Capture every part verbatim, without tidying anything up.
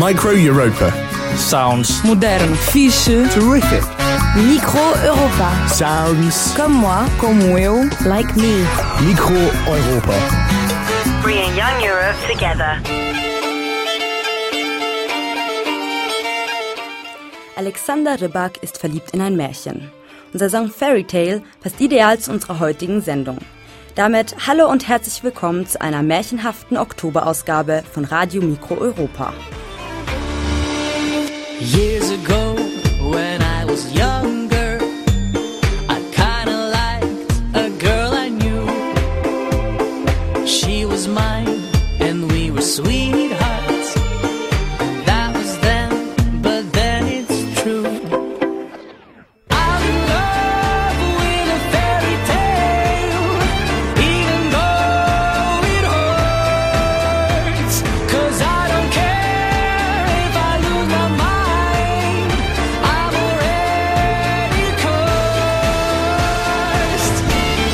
Micro Europa. Sounds Modern. Fiche. Terrific. Micro Europa. Sounds. Comme moi. como eu. Like me. Micro Europa. Bringing young Europe together. Alexander Rybak ist verliebt in ein Märchen. Unser Song Fairy Tale passt ideal zu unserer heutigen Sendung. Damit hallo und herzlich willkommen zu einer märchenhaften Oktoberausgabe von Radio Micro Europa. Years ago, when I was younger, I kinda liked a girl I knew. She was mine, and we were sweethearts. That was then, but then it's true. I'm in love with a fairy tale, even though it hurts. 'Cause I don't care if I lose my mind. I'm already cursed.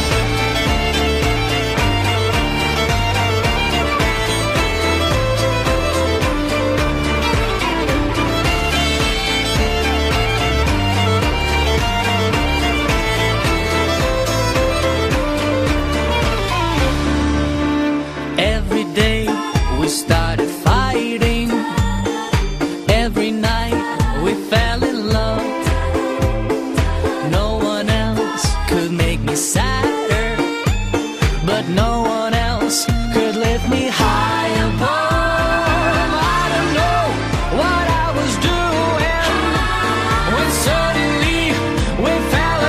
Every day we started fighting. Every night we fell in love. No one else could make me sadder, but no one else could lift me high above. I don't know what I was doing when suddenly we fell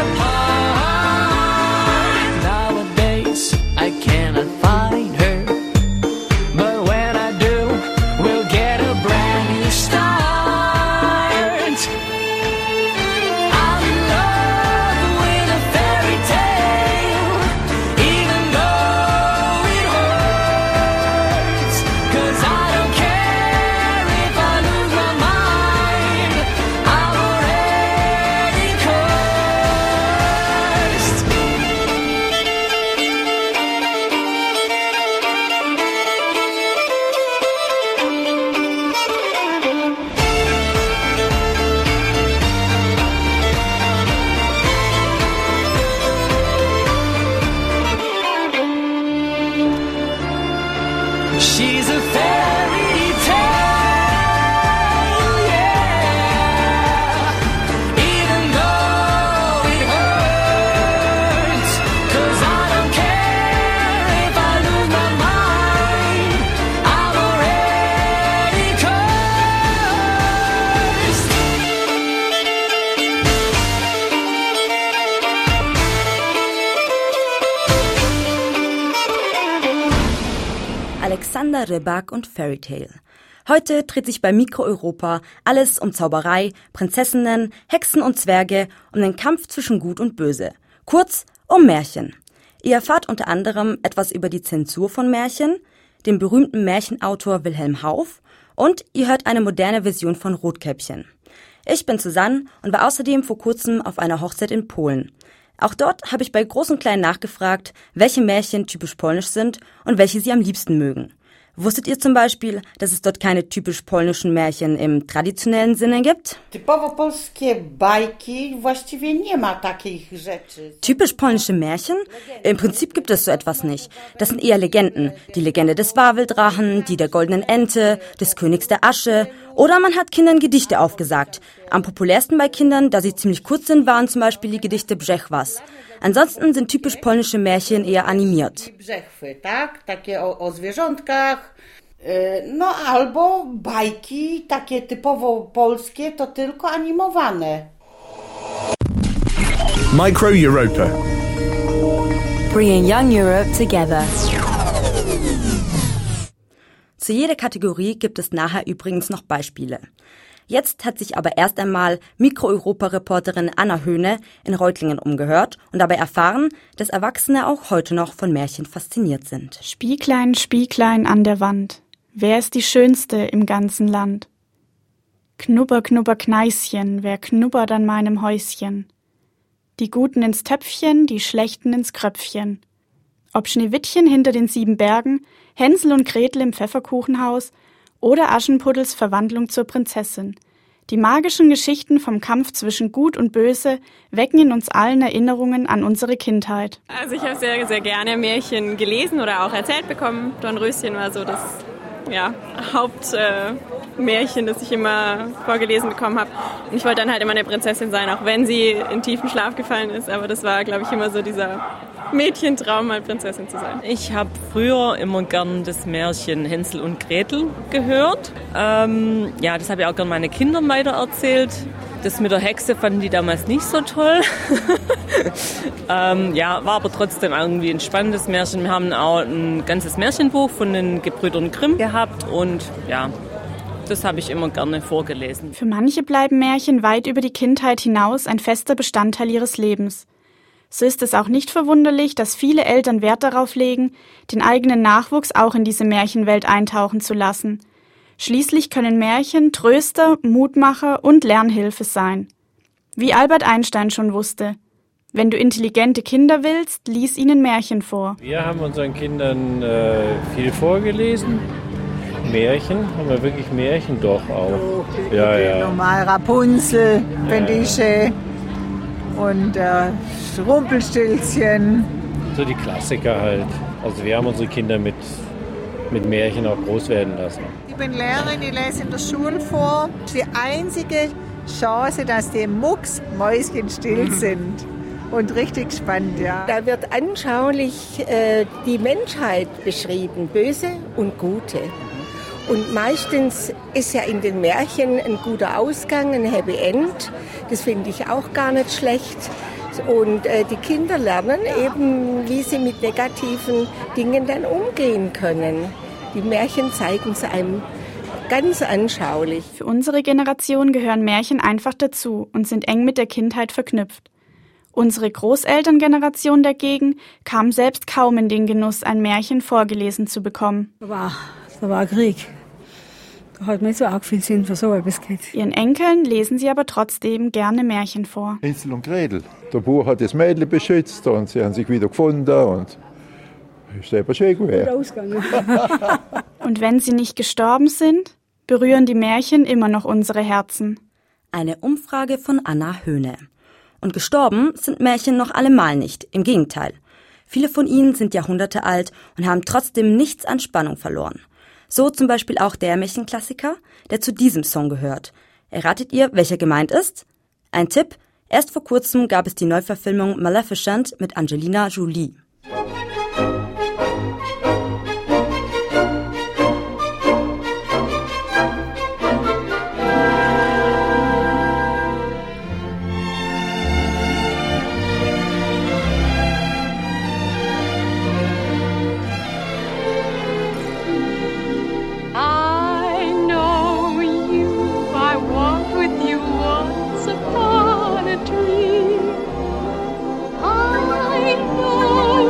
apart. Nowadays I cannot find her, but when I do, we'll get a brand new start. I'm in love with a fairy tale, even though it hurts. 'Cause I don't care if I lose my mind. I'm already cursed. She's a fairy tale, yeah. Even though it hurts. 'Cause I don't care if I lose my mind. I'm already cursed. Alexander Rybak und Fairy Tale. Heute dreht sich bei Micro Europa alles um Zauberei, Prinzessinnen, Hexen und Zwerge, um den Kampf zwischen Gut und Böse. Kurz, um Märchen. Ihr erfahrt unter anderem etwas über die Zensur von Märchen, den berühmten Märchenautor Wilhelm Hauff und ihr hört eine moderne Version von Rotkäppchen. Ich bin Susanne und war außerdem vor kurzem auf einer Hochzeit in Polen. Auch dort habe ich bei Groß und Klein nachgefragt, welche Märchen typisch polnisch sind und welche sie am liebsten mögen. Wusstet ihr zum Beispiel, dass es dort keine typisch polnischen Märchen im traditionellen Sinne gibt? Typowo polskie bajki, właściwie nie ma takich rzeczy. Typisch polnische Märchen? Im Prinzip gibt es so etwas nicht. Das sind eher Legenden. Die Legende des Waweldrachen, die der goldenen Ente, des Königs der Asche. Oder man hat Kindern Gedichte aufgesagt. Am populärsten bei Kindern, da sie ziemlich kurz sind, waren zum Beispiel die Gedichte Brzechwas. Ansonsten sind typisch polnische Märchen eher animiert. Brzechwy, tak? Takie o, o zwierzątkach. Yy, No albo bajki, takie typowo polskie, to tylko animowane. Micro Europa. Bringing young Europe together. Zu jeder Kategorie gibt es nachher übrigens noch Beispiele. Jetzt hat sich aber erst einmal Micro-Europa-Reporterin Anna Höhne in Reutlingen umgehört und dabei erfahren, dass Erwachsene auch heute noch von Märchen fasziniert sind. Spieglein, Spieglein an der Wand, wer ist die Schönste im ganzen Land? Knubber, knubber, Kneischen, wer knubbert an meinem Häuschen? Die Guten ins Töpfchen, die Schlechten ins Kröpfchen. Ob Schneewittchen hinter den sieben Bergen, Hänsel und Gretel im Pfefferkuchenhaus oder Aschenpuddels Verwandlung zur Prinzessin. Die magischen Geschichten vom Kampf zwischen Gut und Böse wecken in uns allen Erinnerungen an unsere Kindheit. Also ich habe sehr, sehr gerne Märchen gelesen oder auch erzählt bekommen. Dornröschen war so das ja, Hauptmärchen, äh, das ich immer vorgelesen bekommen habe. Und ich wollte dann halt immer eine Prinzessin sein, auch wenn sie in tiefen Schlaf gefallen ist. Aber das war, glaube ich, immer so dieser Mädchentraum, mal Prinzessin zu sein. Ich habe früher immer gern das Märchen Hänsel und Gretel gehört. Ähm, ja, das habe ich auch gern meine Kindern weitererzählt. Das mit der Hexe fanden die damals nicht so toll. ähm, ja, war aber trotzdem irgendwie ein spannendes Märchen. Wir haben auch ein ganzes Märchenbuch von den Gebrüdern Grimm gehabt und ja, das habe ich immer gerne vorgelesen. Für manche bleiben Märchen weit über die Kindheit hinaus ein fester Bestandteil ihres Lebens. So ist es auch nicht verwunderlich, dass viele Eltern Wert darauf legen, den eigenen Nachwuchs auch in diese Märchenwelt eintauchen zu lassen. Schließlich können Märchen Tröster, Mutmacher und Lernhilfe sein. Wie Albert Einstein schon wusste: Wenn du intelligente Kinder willst, lies ihnen Märchen vor. Wir haben unseren Kindern äh, viel vorgelesen. Märchen, haben wir wirklich Märchen doch auch. Oh, ja, ja. Normal Rapunzel, Pendische und äh, Rumpelstilzchen. So die Klassiker halt. Also wir haben unsere Kinder mit, mit Märchen auch groß werden lassen. Ich bin Lehrerin, ich lese in der Schule vor. Das ist die einzige Chance, dass die Mucksmäuschen still sind. Und richtig spannend, ja. Da wird anschaulich äh, die Menschheit beschrieben, böse und gute. Und meistens ist ja in den Märchen ein guter Ausgang, ein Happy End. Das finde ich auch gar nicht schlecht. Und äh, die Kinder lernen eben, wie sie mit negativen Dingen dann umgehen können. Die Märchen zeigen es einem ganz anschaulich. Für unsere Generation gehören Märchen einfach dazu und sind eng mit der Kindheit verknüpft. Unsere Großelterngeneration dagegen kam selbst kaum in den Genuss, ein Märchen vorgelesen zu bekommen. Da war, da war Krieg. Da hat nicht so arg viel Sinn für so etwas geht. Ihren Enkeln lesen sie aber trotzdem gerne Märchen vor. Hänsel und Gretel. Der Bauer hat das Mädchen beschützt und sie haben sich wieder gefunden und ist eben schön gewesen. Und wenn sie nicht gestorben sind, berühren die Märchen immer noch unsere Herzen. Eine Umfrage von Anna Höhne. Und gestorben sind Märchen noch allemal nicht, im Gegenteil. Viele von ihnen sind Jahrhunderte alt und haben trotzdem nichts an Spannung verloren. So zum Beispiel auch der Märchenklassiker, der zu diesem Song gehört. Erratet ihr, welcher gemeint ist? Ein Tipp: Erst vor kurzem gab es die Neuverfilmung Maleficent mit Angelina Jolie. I know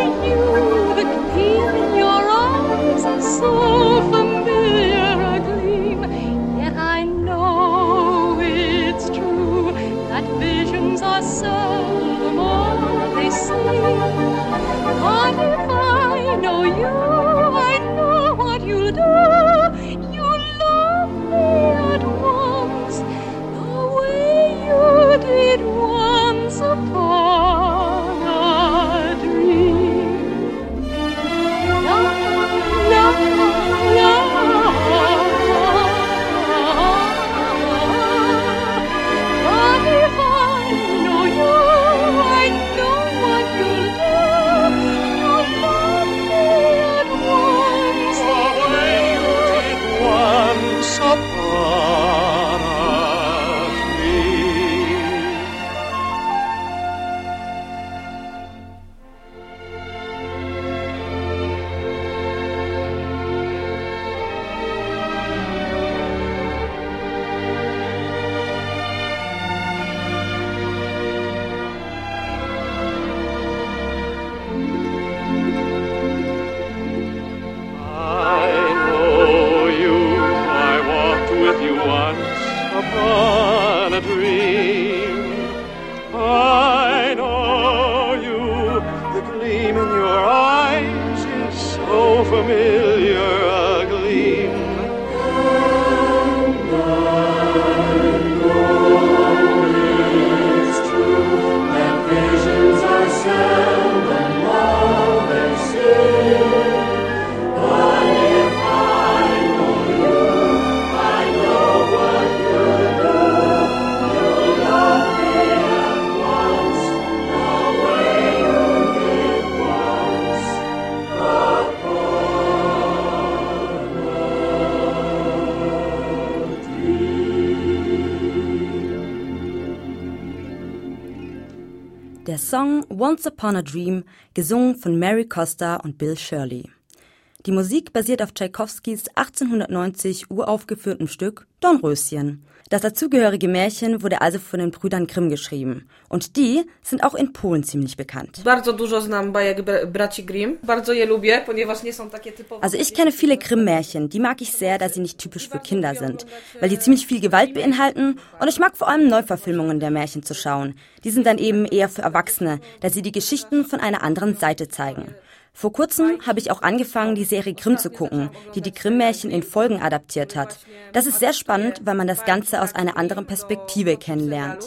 Song Once Upon a Dream, gesungen von Mary Costa und Bill Shirley. Die Musik basiert auf Tschaikowskis achtzehnhundertneunzig uraufgeführtem Stück Dornröschen. Das dazugehörige Märchen wurde also von den Brüdern Grimm geschrieben. Und die sind auch in Polen ziemlich bekannt. Bardzo dużo znam bajek braci Grimm. Bardzo je lubię, ponieważ nie są takie typowe. Also ich kenne viele Grimm-Märchen. Die mag ich sehr, da sie nicht typisch für Kinder sind. Weil die ziemlich viel Gewalt beinhalten. Und ich mag vor allem Neuverfilmungen der Märchen zu schauen. Die sind dann eben eher für Erwachsene, da sie die Geschichten von einer anderen Seite zeigen. Vor kurzem habe ich auch angefangen, die Serie Grimm zu gucken, die die Grimm-Märchen in Folgen adaptiert hat. Das ist sehr spannend, weil man das Ganze aus einer anderen Perspektive kennenlernt.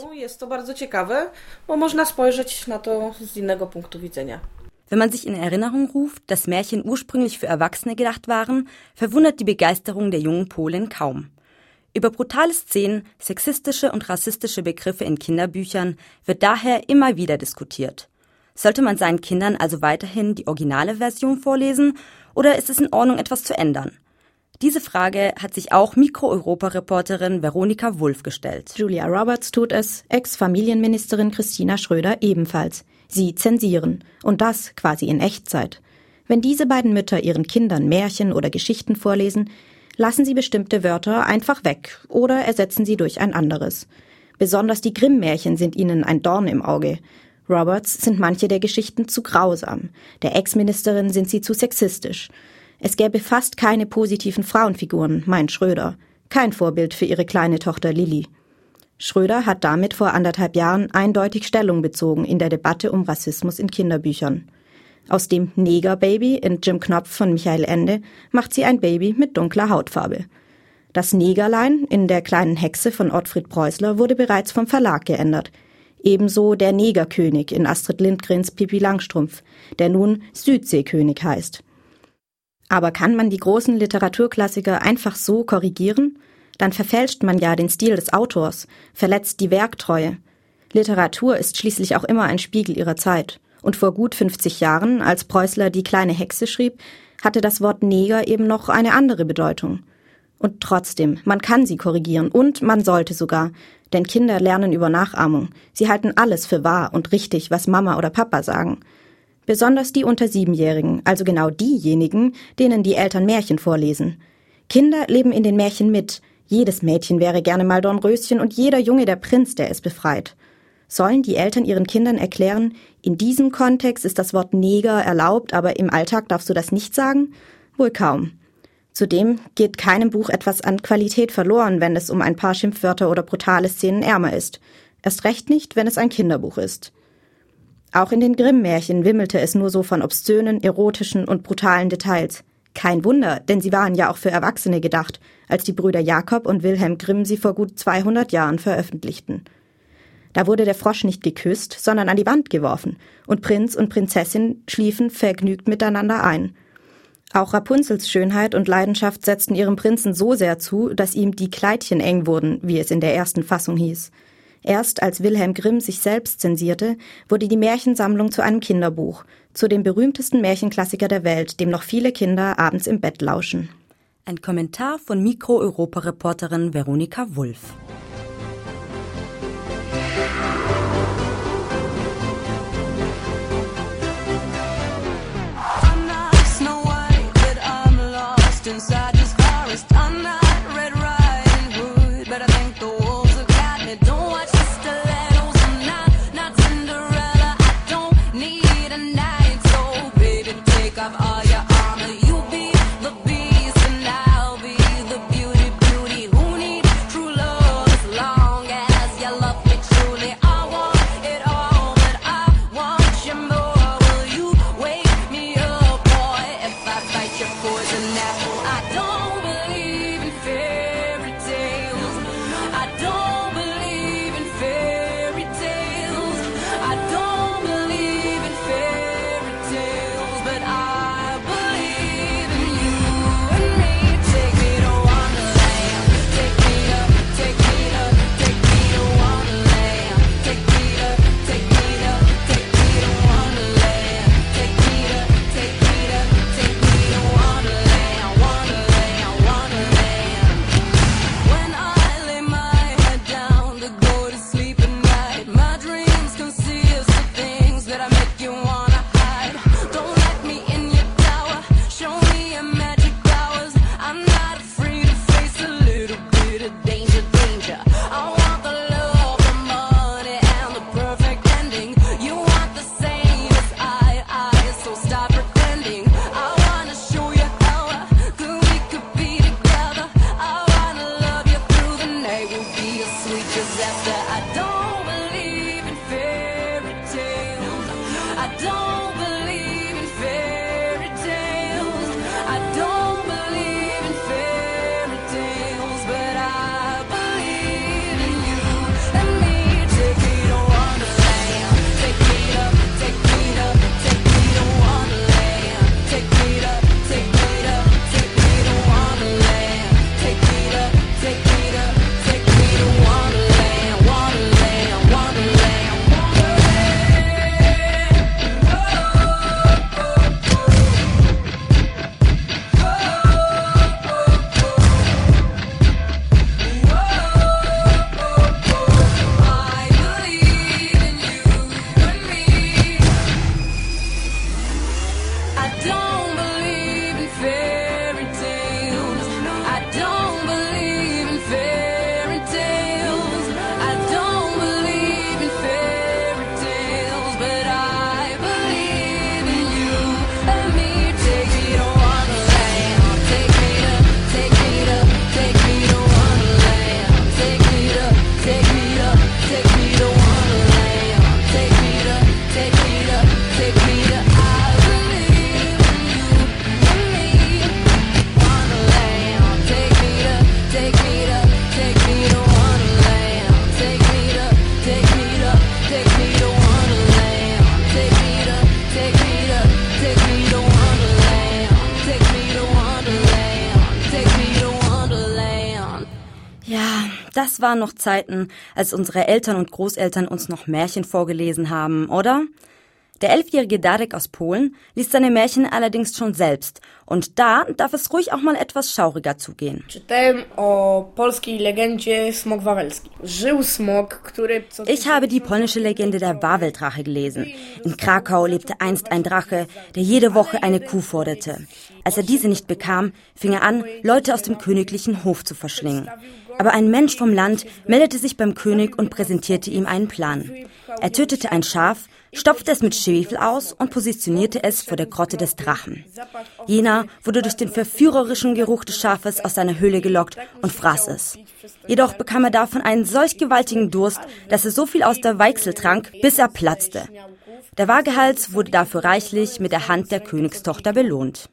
Wenn man sich in Erinnerung ruft, dass Märchen ursprünglich für Erwachsene gedacht waren, verwundert die Begeisterung der jungen Polin kaum. Über brutale Szenen, sexistische und rassistische Begriffe in Kinderbüchern wird daher immer wieder diskutiert. Sollte man seinen Kindern also weiterhin die originale Version vorlesen oder ist es in Ordnung, etwas zu ändern? Diese Frage hat sich auch Mikro-Europa-Reporterin Veronika Wulff gestellt. Julia Roberts tut es, Ex-Familienministerin Christina Schröder ebenfalls. Sie zensieren. Und das quasi in Echtzeit. Wenn diese beiden Mütter ihren Kindern Märchen oder Geschichten vorlesen, lassen sie bestimmte Wörter einfach weg oder ersetzen sie durch ein anderes. Besonders die Grimm-Märchen sind ihnen ein Dorn im Auge. Roberts sind manche der Geschichten zu grausam. Der Ex-Ministerin sind sie zu sexistisch. Es gäbe fast keine positiven Frauenfiguren, meint Schröder. Kein Vorbild für ihre kleine Tochter Lilly. Schröder hat damit vor anderthalb Jahren eindeutig Stellung bezogen in der Debatte um Rassismus in Kinderbüchern. Aus dem Negerbaby in Jim Knopf von Michael Ende macht sie ein Baby mit dunkler Hautfarbe. Das Negerlein in Der kleinen Hexe von Ottfried Preußler wurde bereits vom Verlag geändert. Ebenso der Negerkönig in Astrid Lindgrens Pippi Langstrumpf, der nun Südseekönig heißt. Aber kann man die großen Literaturklassiker einfach so korrigieren? Dann verfälscht man ja den Stil des Autors, verletzt die Werktreue. Literatur ist schließlich auch immer ein Spiegel ihrer Zeit. Und vor gut fünfzig Jahren, als Preußler Die kleine Hexe schrieb, hatte das Wort Neger eben noch eine andere Bedeutung. Und trotzdem, man kann sie korrigieren und man sollte sogar. Denn Kinder lernen über Nachahmung. Sie halten alles für wahr und richtig, was Mama oder Papa sagen. Besonders die unter Siebenjährigen, also genau diejenigen, denen die Eltern Märchen vorlesen. Kinder leben in den Märchen mit. Jedes Mädchen wäre gerne mal Dornröschen und jeder Junge der Prinz, der es befreit. Sollen die Eltern ihren Kindern erklären, in diesem Kontext ist das Wort Neger erlaubt, aber im Alltag darfst du das nicht sagen? Wohl kaum. Zudem geht keinem Buch etwas an Qualität verloren, wenn es um ein paar Schimpfwörter oder brutale Szenen ärmer ist. Erst recht nicht, wenn es ein Kinderbuch ist. Auch in den Grimm-Märchen wimmelte es nur so von obszönen, erotischen und brutalen Details. Kein Wunder, denn sie waren ja auch für Erwachsene gedacht, als die Brüder Jakob und Wilhelm Grimm sie vor gut zweihundert Jahren veröffentlichten. Da wurde der Frosch nicht geküsst, sondern an die Wand geworfen, und Prinz und Prinzessin schliefen vergnügt miteinander ein. Auch Rapunzels Schönheit und Leidenschaft setzten ihrem Prinzen so sehr zu, dass ihm die Kleidchen eng wurden, wie es in der ersten Fassung hieß. Erst als Wilhelm Grimm sich selbst zensierte, wurde die Märchensammlung zu einem Kinderbuch, zu dem berühmtesten Märchenklassiker der Welt, dem noch viele Kinder abends im Bett lauschen. Ein Kommentar von Mikro-Europa-Reporterin Veronika Wulff. Inside this forest, I'm not Red Riding Hood, but I think the wolves have got me. Don't watch the stilettos, I'm not, not Cinderella. I don't need a knight, so baby, take off all your armor. You be the beast and I'll be the beauty, beauty. Who needs true love as long as you love me truly? I want it all, but I want you more. Will you wake me up, boy, if I bite your poison apple? I don't Das waren noch Zeiten, als unsere Eltern und Großeltern uns noch Märchen vorgelesen haben, oder? Der elfjährige Darek aus Polen liest seine Märchen allerdings schon selbst. Und da darf es ruhig auch mal etwas schauriger zugehen. Ich habe die polnische Legende der Waweldrache gelesen. In Krakau lebte einst ein Drache, der jede Woche eine Kuh forderte. Als er diese nicht bekam, fing er an, Leute aus dem königlichen Hof zu verschlingen. Aber ein Mensch vom Land meldete sich beim König und präsentierte ihm einen Plan. Er tötete ein Schaf, stopfte es mit Schwefel aus und positionierte es vor der Grotte des Drachen. Jener wurde durch den verführerischen Geruch des Schafes aus seiner Höhle gelockt und fraß es. Jedoch bekam er davon einen solch gewaltigen Durst, dass er so viel aus der Weichsel trank, bis er platzte. Der Waagehals wurde dafür reichlich mit der Hand der Königstochter belohnt.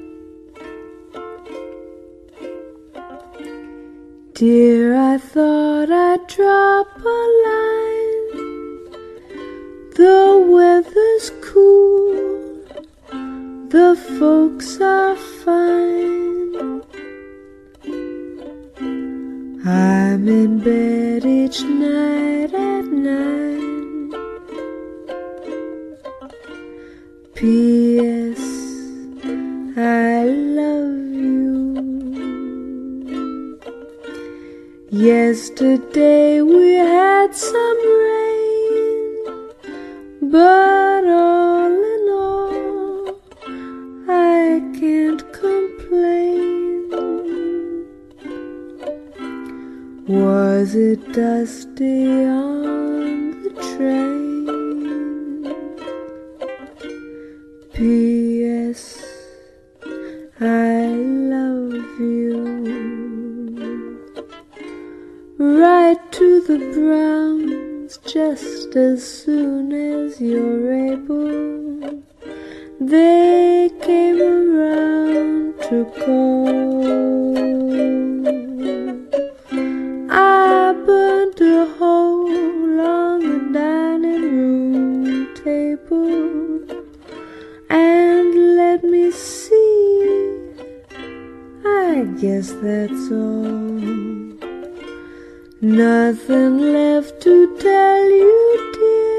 Dear, I thought I'd drop a line. The weather's cool, the folks are fine. I'm in bed each night at nine. P S I love you. Yesterday we had some rain, but all in all, I can't complain. Was it dusty on the train? P S I love you. Write to the Browns just as soon as you're able. They came around to call. I burned a hole on the dining room table, and let me see, I guess that's all. Nothing left to tell you,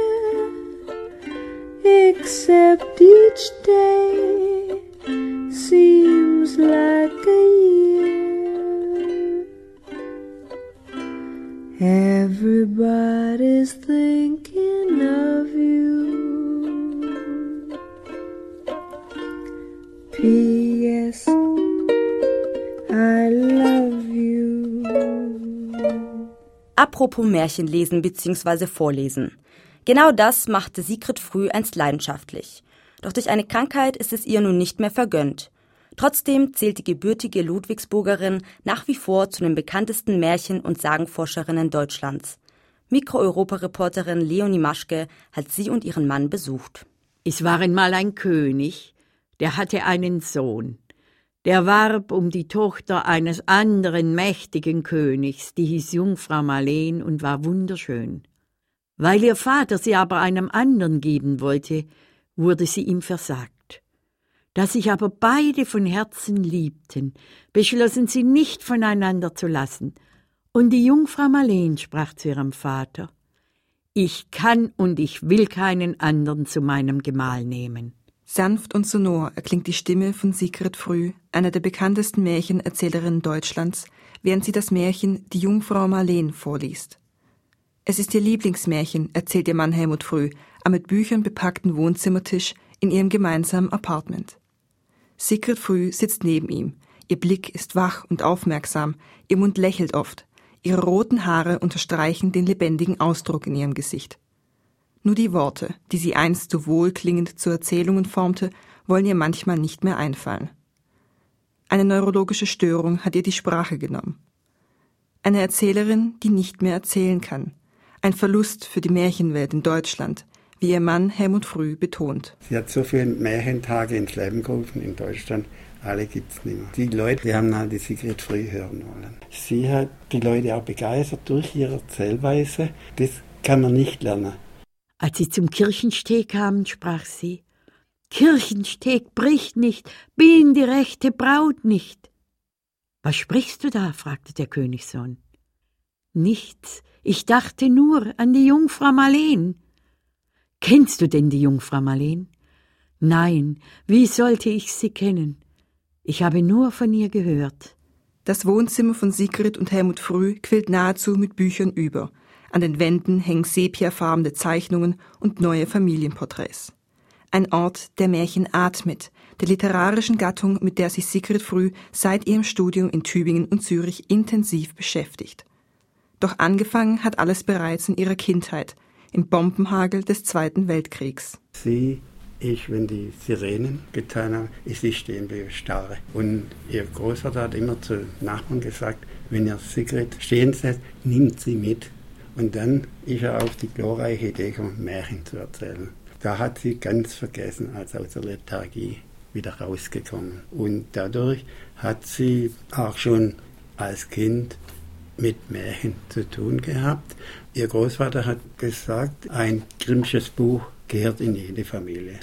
dear, except each day seems like a year. Everybody's thinking of you. P S I love you. Apropos Märchen lesen bzw. vorlesen. Genau das machte Sigrid Früh einst leidenschaftlich. Doch durch eine Krankheit ist es ihr nun nicht mehr vergönnt. Trotzdem zählt die gebürtige Ludwigsburgerin nach wie vor zu den bekanntesten Märchen- und Sagenforscherinnen Deutschlands. Mikro-Europa-Reporterin Leonie Maschke hat sie und ihren Mann besucht. Es war einmal ein König, der hatte einen Sohn. Der warb um die Tochter eines anderen mächtigen Königs, die hieß Jungfrau Marleen und war wunderschön. Weil ihr Vater sie aber einem anderen geben wollte, wurde sie ihm versagt. Da sich aber beide von Herzen liebten, beschlossen sie nicht voneinander zu lassen. Und die Jungfrau Marleen sprach zu ihrem Vater: »Ich kann und ich will keinen anderen zu meinem Gemahl nehmen.« Sanft und sonor erklingt die Stimme von Sigrid Früh, einer der bekanntesten Märchenerzählerinnen Deutschlands, während sie das Märchen »Die Jungfrau Marleen« vorliest. Es ist ihr Lieblingsmärchen, erzählt ihr Mann Helmut Früh, am mit Büchern bepackten Wohnzimmertisch in ihrem gemeinsamen Appartement. Sigrid Früh sitzt neben ihm. Ihr Blick ist wach und aufmerksam, ihr Mund lächelt oft. Ihre roten Haare unterstreichen den lebendigen Ausdruck in ihrem Gesicht. Nur die Worte, die sie einst so wohlklingend zu Erzählungen formte, wollen ihr manchmal nicht mehr einfallen. Eine neurologische Störung hat ihr die Sprache genommen. Eine Erzählerin, die nicht mehr erzählen kann. Ein Verlust für die Märchenwelt in Deutschland, wie ihr Mann Helmut Früh betont. Sie hat so viele Märchentage ins Leben gerufen in Deutschland, alle gibt es nicht mehr. Die Leute, die haben halt die Sigrid Früh hören wollen. Sie hat die Leute auch begeistert durch ihre Erzählweise. Das kann man nicht lernen. Als sie zum Kirchensteg kamen, sprach sie: »Kirchensteg bricht nicht, bin die rechte Braut nicht.« »Was sprichst du da?« fragte der Königssohn. Nichts. Ich dachte nur an die Jungfrau Marleen. Kennst du denn die Jungfrau Marleen? Nein, wie sollte ich sie kennen? Ich habe nur von ihr gehört. Das Wohnzimmer von Sigrid und Helmut Früh quillt nahezu mit Büchern über. An den Wänden hängen sepiafarbene Zeichnungen und neue Familienporträts. Ein Ort, der Märchen atmet, der literarischen Gattung, mit der sich Sigrid Früh seit ihrem Studium in Tübingen und Zürich intensiv beschäftigt. Doch angefangen hat alles bereits in ihrer Kindheit, im Bombenhagel des Zweiten Weltkriegs. Sie, ich, wenn die Sirenen getan haben, ist sie stehen bleiben, starre. Und ihr Großvater hat immer zu Nachbarn gesagt, wenn ihr Sigrid stehen setzt, nimmt sie mit. Und dann ist er auf die glorreiche Idee gekommen, Märchen zu erzählen. Da hat sie ganz vergessen, als aus der Lethargie wieder rausgekommen. Und dadurch hat sie auch schon als Kind mit Märchen zu tun gehabt. Ihr Großvater hat gesagt, ein Grimmsches Buch gehört in jede Familie.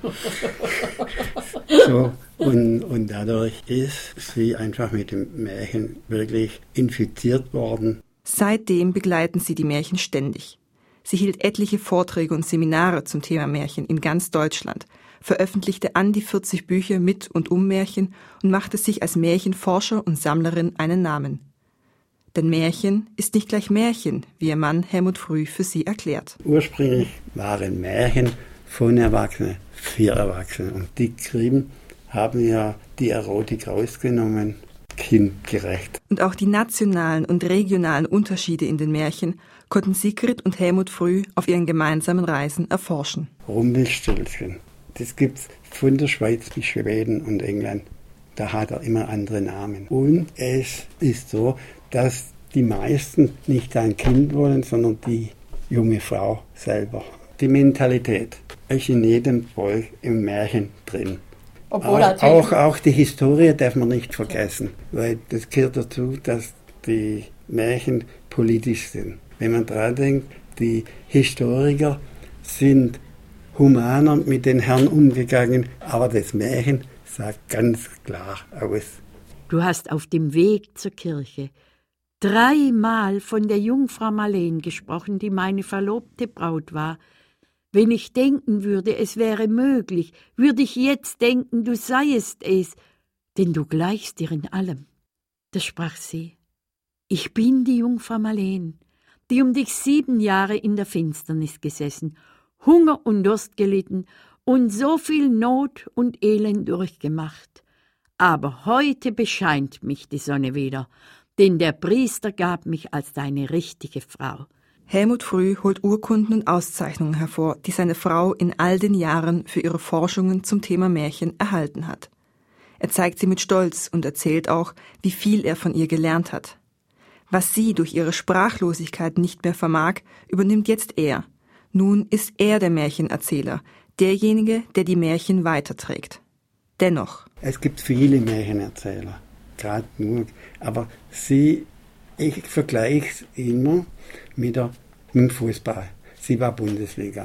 So, und, und dadurch ist sie einfach mit dem Märchen wirklich infiziert worden. Seitdem begleiten sie die Märchen ständig. Sie hielt etliche Vorträge und Seminare zum Thema Märchen in ganz Deutschland, veröffentlichte an die vierzig Bücher mit und um Märchen und machte sich als Märchenforscher und Sammlerin einen Namen. Denn Märchen ist nicht gleich Märchen, wie ihr Mann Helmut Früh für sie erklärt. Ursprünglich waren Märchen von Erwachsenen für Erwachsene. Und die Grimm haben ja die Erotik rausgenommen, kindgerecht. Und auch die nationalen und regionalen Unterschiede in den Märchen konnten Sigrid und Helmut Früh auf ihren gemeinsamen Reisen erforschen. Rumpelstilzchen, das gibt's von der Schweiz bis Schweden und England. Da hat er immer andere Namen. Und es ist so, dass die meisten nicht ein Kind wollen, sondern die junge Frau selber. Die Mentalität ist in jedem Volk im Märchen drin. Obwohl auch, auch, auch die Historie darf man nicht vergessen, weil das gehört dazu, dass die Märchen politisch sind. Wenn man dran denkt, die Historiker sind humaner mit den Herren umgegangen, aber das Märchen sagt ganz klar aus. Du hast auf dem Weg zur Kirche dreimal von der Jungfrau Marleen gesprochen, die meine verlobte Braut war. Wenn ich denken würde, es wäre möglich, würde ich jetzt denken, du seiest es, denn du gleichst ihr in allem. Da sprach sie, ich bin die Jungfrau Marleen, die um dich sieben Jahre in der Finsternis gesessen, Hunger und Durst gelitten und so viel Not und Elend durchgemacht. Aber heute bescheint mich die Sonne wieder, denn der Priester gab mich als deine richtige Frau. Helmut Früh holt Urkunden und Auszeichnungen hervor, die seine Frau in all den Jahren für ihre Forschungen zum Thema Märchen erhalten hat. Er zeigt sie mit Stolz und erzählt auch, wie viel er von ihr gelernt hat. Was sie durch ihre Sprachlosigkeit nicht mehr vermag, übernimmt jetzt er. Nun ist er der Märchenerzähler, derjenige, der die Märchen weiterträgt. Dennoch. Es gibt viele Märchenerzähler, gerade nur, aber sie, ich vergleiche es immer mit, der, mit dem Fußball. Sie war Bundesliga.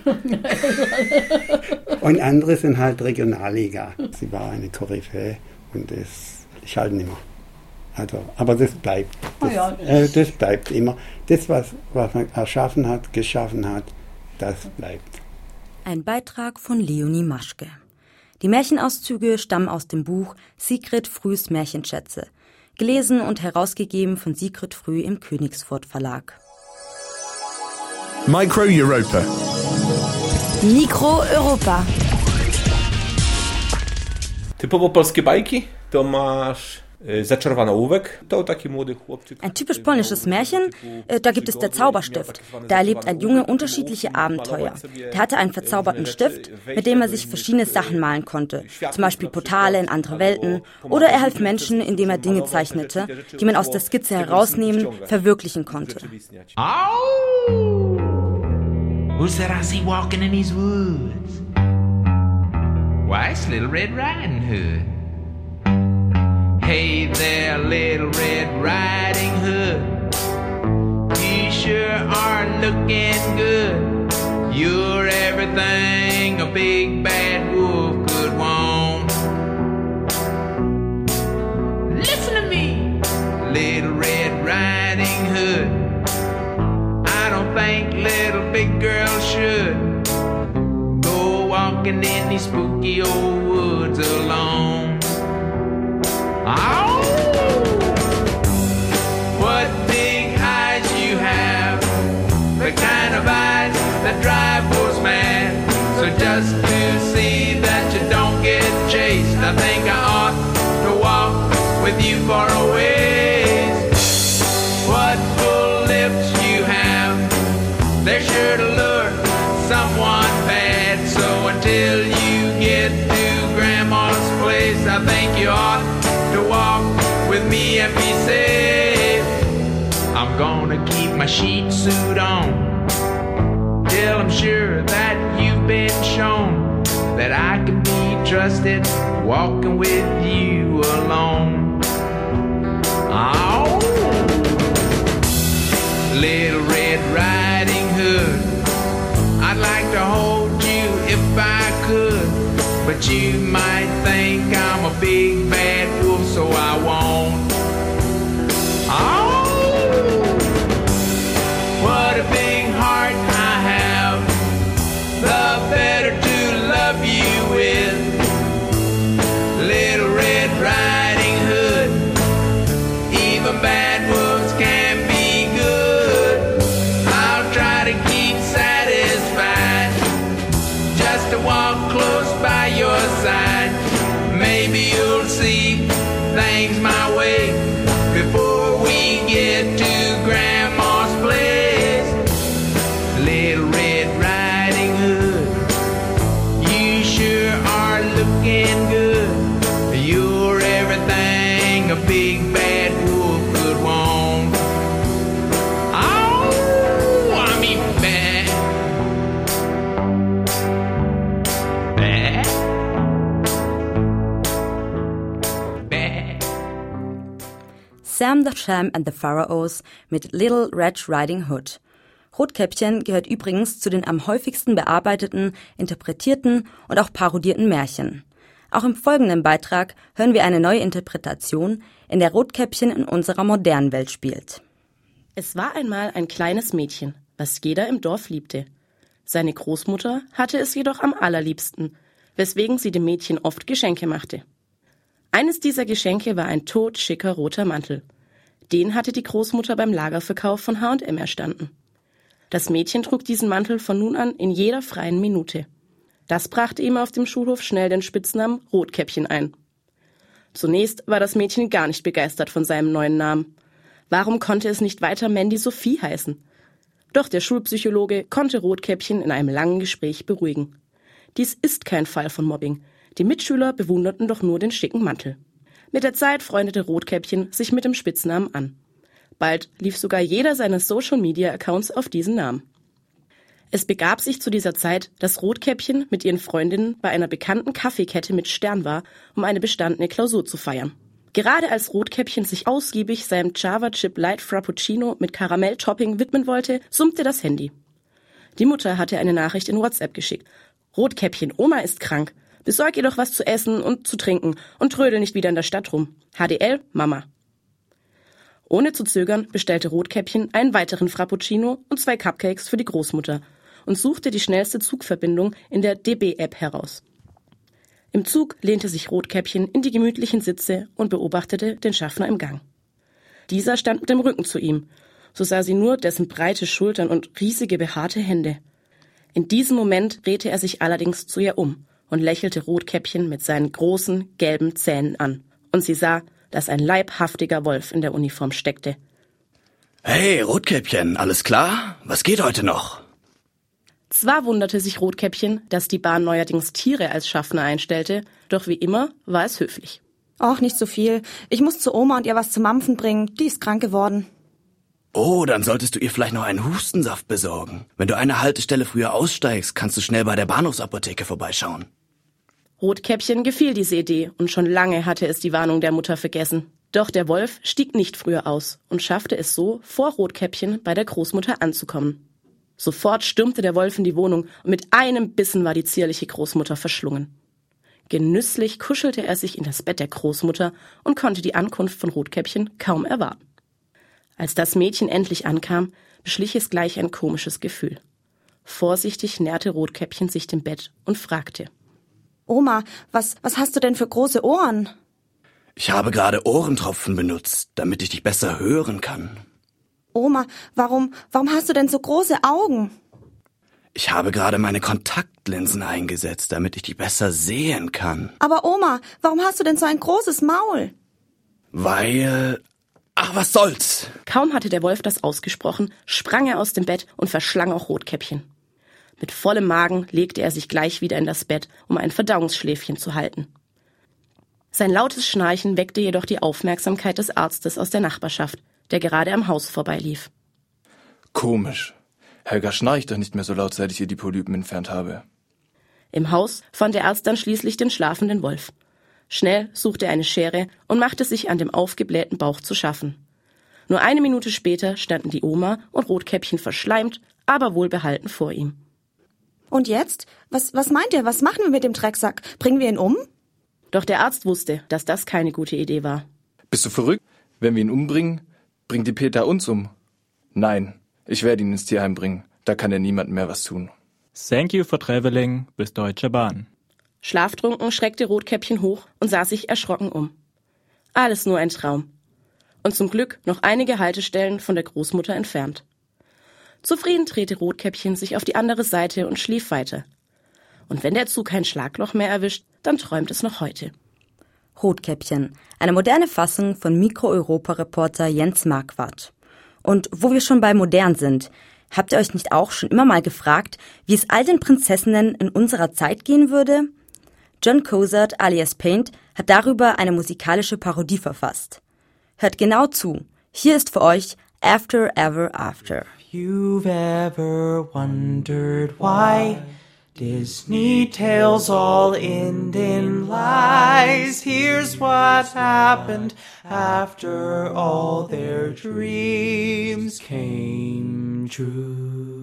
Und andere sind halt Regionalliga. Sie war eine Koryphäe und das ist halt nicht mehr. Also, aber das bleibt. Das, oh ja, das, äh, das bleibt immer. Das, was, was man erschaffen hat, geschaffen hat, das bleibt. Ein Beitrag von Leonie Maschke. Die Märchenauszüge stammen aus dem Buch Sigrid Frühs Märchenschätze, gelesen und herausgegeben von Sigrid Früh im Königsfurt Verlag. Micro Europa. Mikro Europa. Typowo polskie bajki to masz Zaczarowany ołówek. To taki młody chłopczyk. Ein typisch polnisches Märchen, da gibt es der Zauberstift. Da erlebt ein Junge unterschiedliche Abenteuer. Der hatte einen verzauberten Stift, mit dem er sich verschiedene Sachen malen konnte. Zum Beispiel Portale in andere Welten. Oder er half Menschen, indem er Dinge zeichnete, die man aus der Skizze herausnehmen, verwirklichen konnte. Who's that I see walking in these woods? Why, it's Little Red Riding Hood. Hey there, Little Red Riding Hood. You sure are looking good. You're everything a big bad wolf could want. Listen to me, Little Red Riding Hood. Riding Hood. I don't think little big girls should go walking in these spooky old woods alone. Oh, what big eyes you have, the kind of eyes that drive boys mad. So just to see that you don't get chased, I think I ought to walk with you for a ways. What full lips you have, they're sure to lure someone bad. So until you get to Grandma's place, I think you ought to walk with me and be safe. I'm gonna keep my sheet suit on till I'm sure that you've been shown that I can be trusted walking with you alone. Oh, Little Red Riding Hood, I'd like to hold you if I could, but you might think I'm a big bad wolf, so I won't. Oh, what a big heart I have, the better to love you with. Little Red Riding Hood, even bad wolves can be good. I'll try to keep satisfied just to walk close by your side. Maybe you'll see things my way before we get to Grandma's place. Little Red Riding Hood, you sure are looking good. You're everything a big bad wolf could want. Oh, I mean bad. Bad. Bad. Sam the Sham and the Pharaohs mit Little Red Riding Hood. Rotkäppchen gehört übrigens zu den am häufigsten bearbeiteten, interpretierten und auch parodierten Märchen. Auch im folgenden Beitrag hören wir eine neue Interpretation, in der Rotkäppchen in unserer modernen Welt spielt. Es war einmal ein kleines Mädchen, was jeder im Dorf liebte. Seine Großmutter hatte es jedoch am allerliebsten, weswegen sie dem Mädchen oft Geschenke machte. Eines dieser Geschenke war ein totschicker roter Mantel. Den hatte die Großmutter beim Lagerverkauf von H und M erstanden. Das Mädchen trug diesen Mantel von nun an in jeder freien Minute. Das brachte ihm auf dem Schulhof schnell den Spitznamen Rotkäppchen ein. Zunächst war das Mädchen gar nicht begeistert von seinem neuen Namen. Warum konnte es nicht weiter Mandy Sophie heißen? Doch der Schulpsychologe konnte Rotkäppchen in einem langen Gespräch beruhigen. Dies ist kein Fall von Mobbing. Die Mitschüler bewunderten doch nur den schicken Mantel. Mit der Zeit freundete Rotkäppchen sich mit dem Spitznamen an. Bald lief sogar jeder seiner Social-Media-Accounts auf diesen Namen. Es begab sich zu dieser Zeit, dass Rotkäppchen mit ihren Freundinnen bei einer bekannten Kaffeekette mit Stern war, um eine bestandene Klausur zu feiern. Gerade als Rotkäppchen sich ausgiebig seinem Java Chip Light Frappuccino mit Karamell-Topping widmen wollte, summte das Handy. Die Mutter hatte eine Nachricht in WhatsApp geschickt. Rotkäppchen, Oma ist krank. Besorg ihr doch was zu essen und zu trinken und trödel nicht wieder in der Stadt rum. H D L, Mama. Ohne zu zögern bestellte Rotkäppchen einen weiteren Frappuccino und zwei Cupcakes für die Großmutter und suchte die schnellste Zugverbindung in der D B-App heraus. Im Zug lehnte sich Rotkäppchen in die gemütlichen Sitze und beobachtete den Schaffner im Gang. Dieser stand mit dem Rücken zu ihm, so sah sie nur dessen breite Schultern und riesige behaarte Hände. In diesem Moment drehte er sich allerdings zu ihr um und lächelte Rotkäppchen mit seinen großen, gelben Zähnen an. Und sie sah, dass ein leibhaftiger Wolf in der Uniform steckte. Hey, Rotkäppchen, alles klar? Was geht heute noch? Zwar wunderte sich Rotkäppchen, dass die Bahn neuerdings Tiere als Schaffner einstellte, doch wie immer war es höflich. Auch nicht so viel. Ich muss zu Oma und ihr was zum Mampfen bringen. Die ist krank geworden. Oh, dann solltest du ihr vielleicht noch einen Hustensaft besorgen. Wenn du eine Haltestelle früher aussteigst, kannst du schnell bei der Bahnhofsapotheke vorbeischauen. Rotkäppchen gefiel diese Idee und schon lange hatte es die Warnung der Mutter vergessen. Doch der Wolf stieg nicht früher aus und schaffte es so, vor Rotkäppchen bei der Großmutter anzukommen. Sofort stürmte der Wolf in die Wohnung und mit einem Bissen war die zierliche Großmutter verschlungen. Genüsslich kuschelte er sich in das Bett der Großmutter und konnte die Ankunft von Rotkäppchen kaum erwarten. Als das Mädchen endlich ankam, beschlich es gleich ein komisches Gefühl. Vorsichtig näherte Rotkäppchen sich dem Bett und fragte: Oma, was, was hast du denn für große Ohren? Ich habe gerade Ohrentropfen benutzt, damit ich dich besser hören kann. Oma, warum, warum hast du denn so große Augen? Ich habe gerade meine Kontaktlinsen eingesetzt, damit ich dich besser sehen kann. Aber Oma, warum hast du denn so ein großes Maul? Weil... Ach, was soll's? Kaum hatte der Wolf das ausgesprochen, sprang er aus dem Bett und verschlang auch Rotkäppchen. Mit vollem Magen legte er sich gleich wieder in das Bett, um ein Verdauungsschläfchen zu halten. Sein lautes Schnarchen weckte jedoch die Aufmerksamkeit des Arztes aus der Nachbarschaft, der gerade am Haus vorbeilief. Komisch. Helga schnarcht doch nicht mehr so laut, seit ich ihr die Polypen entfernt habe. Im Haus fand der Arzt dann schließlich den schlafenden Wolf. Schnell suchte er eine Schere und machte sich an dem aufgeblähten Bauch zu schaffen. Nur eine Minute später standen die Oma und Rotkäppchen verschleimt, aber wohlbehalten vor ihm. Und jetzt? Was, was meint ihr? Was machen wir mit dem Drecksack? Bringen wir ihn um? Doch der Arzt wusste, dass das keine gute Idee war. Bist du verrückt? Wenn wir ihn umbringen, bringt die Peter uns um. Nein, ich werde ihn ins Tierheim bringen. Da kann er niemandem mehr was tun. Thank you for traveling bis Deutsche Bahn. Schlaftrunken schreckte Rotkäppchen hoch und sah sich erschrocken um. Alles nur ein Traum. Und zum Glück noch einige Haltestellen von der Großmutter entfernt. Zufrieden drehte Rotkäppchen sich auf die andere Seite und schlief weiter. Und wenn der Zug kein Schlagloch mehr erwischt, dann träumt es noch heute. Rotkäppchen, eine moderne Fassung von Mikro-Europa-Reporter Jens Marquardt. Und wo wir schon bei modern sind, habt ihr euch nicht auch schon immer mal gefragt, wie es all den Prinzessinnen in unserer Zeit gehen würde? John Cozart alias Paint hat darüber eine musikalische Parodie verfasst. Hört genau zu. Hier ist für euch After Ever After. You've ever wondered why Disney tales all end in lies. Here's what happened after all their dreams came true.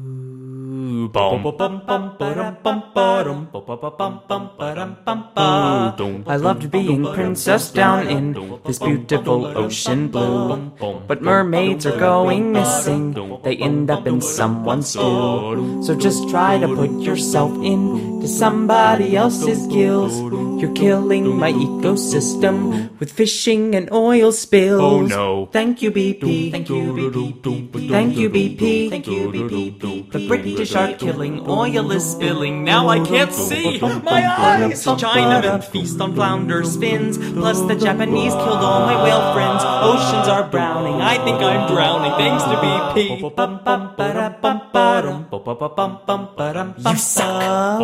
I loved being princess down in this beautiful ocean blue. But mermaids are going missing. They end up in someone's stew. So just try to put yourself into somebody else's gills. You're killing my ecosystem with fishing and oil spills. Oh no. Thank you B P. Thank you B P. Thank you B P. Thank you B P. The British are killing, oil is spilling, now I can't see my eyes. Chinamen feast on flounder spins, plus the Japanese killed all my whale friends. Oceans are browning, I think I'm drowning, thanks to B P. You suck.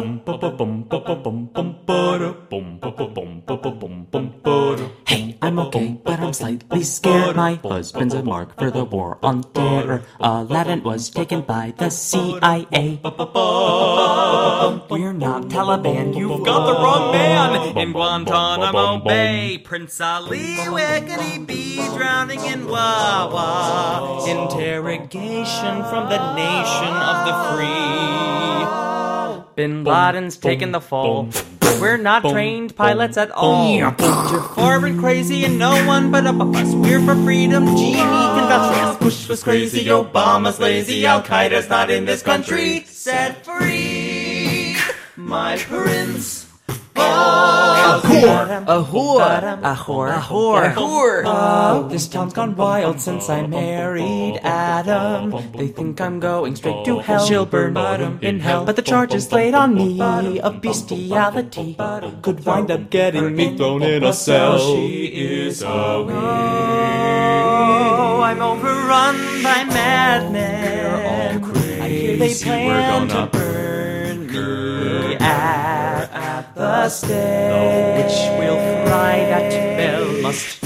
Hey, I'm okay, but I'm slightly scared. My husband's a mark for the war on terror. Aladdin was taken by the C I A. We're not Taliban, you've got the wrong man. In Guantanamo Bay, Prince Ali Wiggity Bee drowning in Wawa. Interrogation from the nation of the free. Bin Laden's taken the fall. We're not trained pilots at all. You're foreign crazy and no one but up us. We're for freedom, G E can vouch for us. Bush was crazy, Obama's lazy, Al-Qaeda's not in this country. Set free, my prince. A whore, a whore, a whore, a whore, a whore. Oh, this town's gone wild since I married Adam. They think I'm going straight to hell. She'll burn bottom in hell. But the charge is laid on me of bestiality. Could wind up getting me thrown in a cell. She is a witch. Oh, I'm overrun by madmen. I hear they plan to burn me at, at the stake. The witch will cry that Belle must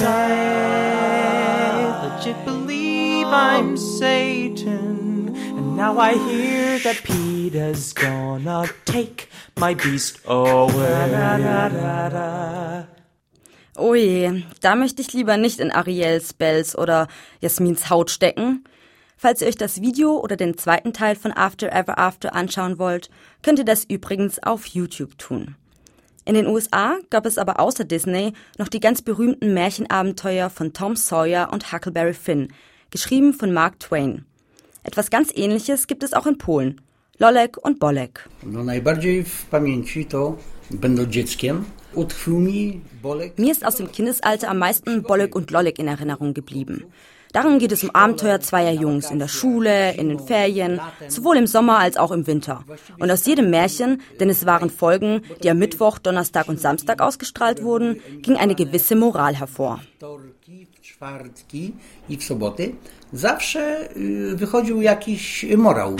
die. Let you believe I'm Satan. And now I hear that Peter's gonna take my beast away. Da, da, da, da. Oh je, da möchte ich lieber nicht in Ariels, Bells oder Jasmins Haut stecken. Falls ihr euch das Video oder den zweiten Teil von After Ever After anschauen wollt, könnt ihr das übrigens auf YouTube tun. In den U S A gab es aber außer Disney noch die ganz berühmten Märchenabenteuer von Tom Sawyer und Huckleberry Finn, geschrieben von Mark Twain. Etwas ganz Ähnliches gibt es auch in Polen. Lolek und Bolek. No najbardziej w pamięci to, będąc dzieckiem, utkwił mi Bolek. Mir ist aus dem Kindesalter am meisten Bolek und Lolek in Erinnerung geblieben. Darin geht es um Abenteuer zweier Jungs in der Schule, in den Ferien, sowohl im Sommer als auch im Winter. Und aus jedem Märchen, denn es waren Folgen, die am Mittwoch, Donnerstag und Samstag ausgestrahlt wurden, ging eine gewisse Moral hervor. Czwartki i w soboty zawsze wychodził jakiś morał.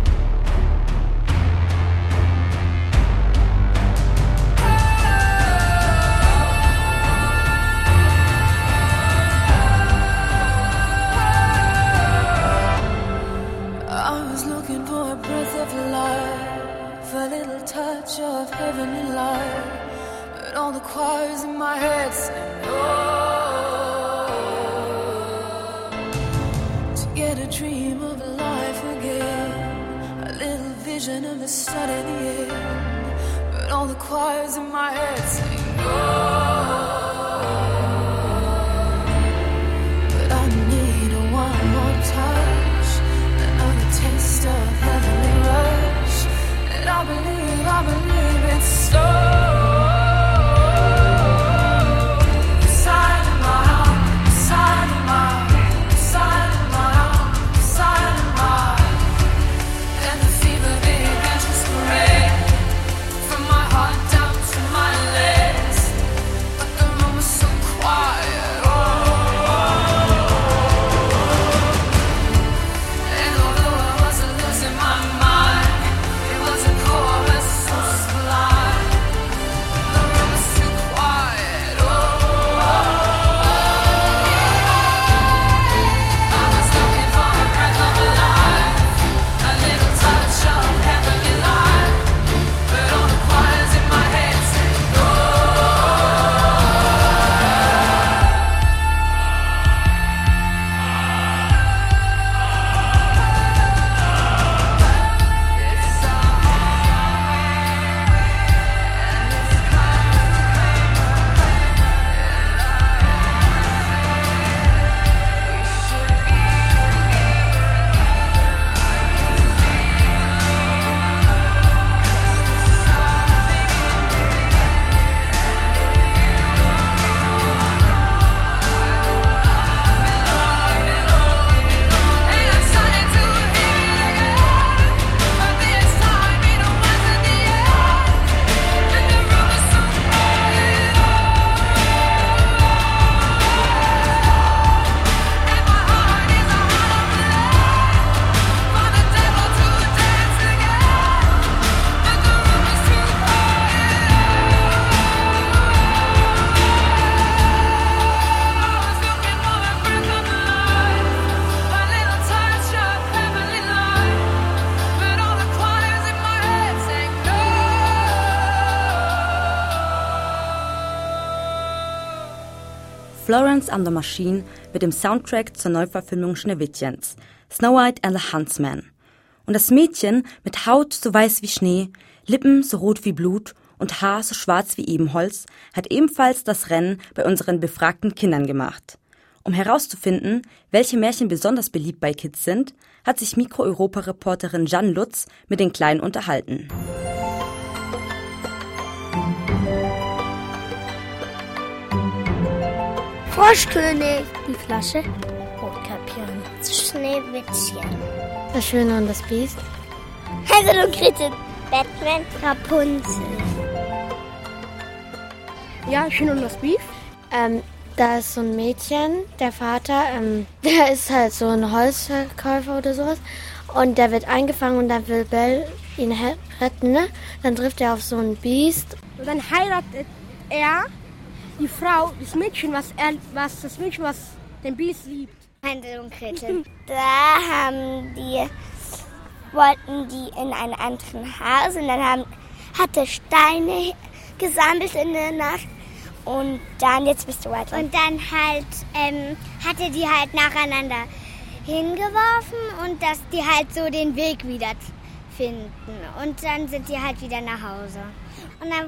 A little touch of heavenly light, but all the choirs in my head sing oh. To get a dream of life again, a little vision of the sun in the air, but all the choirs in my head sing oh. But I need a one more touch, another taste of heavenly rush. I believe, I believe it's so. Inside of my heart, inside of my heart, inside of my heart, inside of my heart. And the fever began to spread from my heart down to my legs. But the room was so quiet, oh. And although I wasn't losing my mind, Florence and the Machine mit dem Soundtrack zur Neuverfilmung Schneewittchens, Snow White and the Huntsman. Und das Mädchen mit Haut so weiß wie Schnee, Lippen so rot wie Blut und Haar so schwarz wie Ebenholz hat ebenfalls das Rennen bei unseren befragten Kindern gemacht. Um herauszufinden, welche Märchen besonders beliebt bei Kids sind, hat sich Mikro-Europa-Reporterin Jeanne Lutz mit den Kleinen unterhalten. Froschkönig, die Flasche, Rotkäppchen, Schneewittchen, das Schöne und das Biest, Hänsel und Gretel, Batman, Rapunzel. Ja, Schön und das Biest. Ähm, da ist so ein Mädchen, der Vater, ähm, der ist halt so ein Holzverkäufer oder sowas und der wird eingefangen und dann will Belle ihn retten, ne? Dann trifft er auf so ein Biest. Und dann heiratet er die Frau, das Mädchen, was er, was das Mädchen, was den Biest liebt. Hänsel und Gretel. Da haben die, wollten die in ein anderes Haus und dann haben, hat er Steine gesammelt in der Nacht und dann, jetzt bist du weiter. Und dann halt, ähm, hat er die halt nacheinander hingeworfen und dass die halt so den Weg wieder finden. Und dann sind die halt wieder nach Hause. Und dann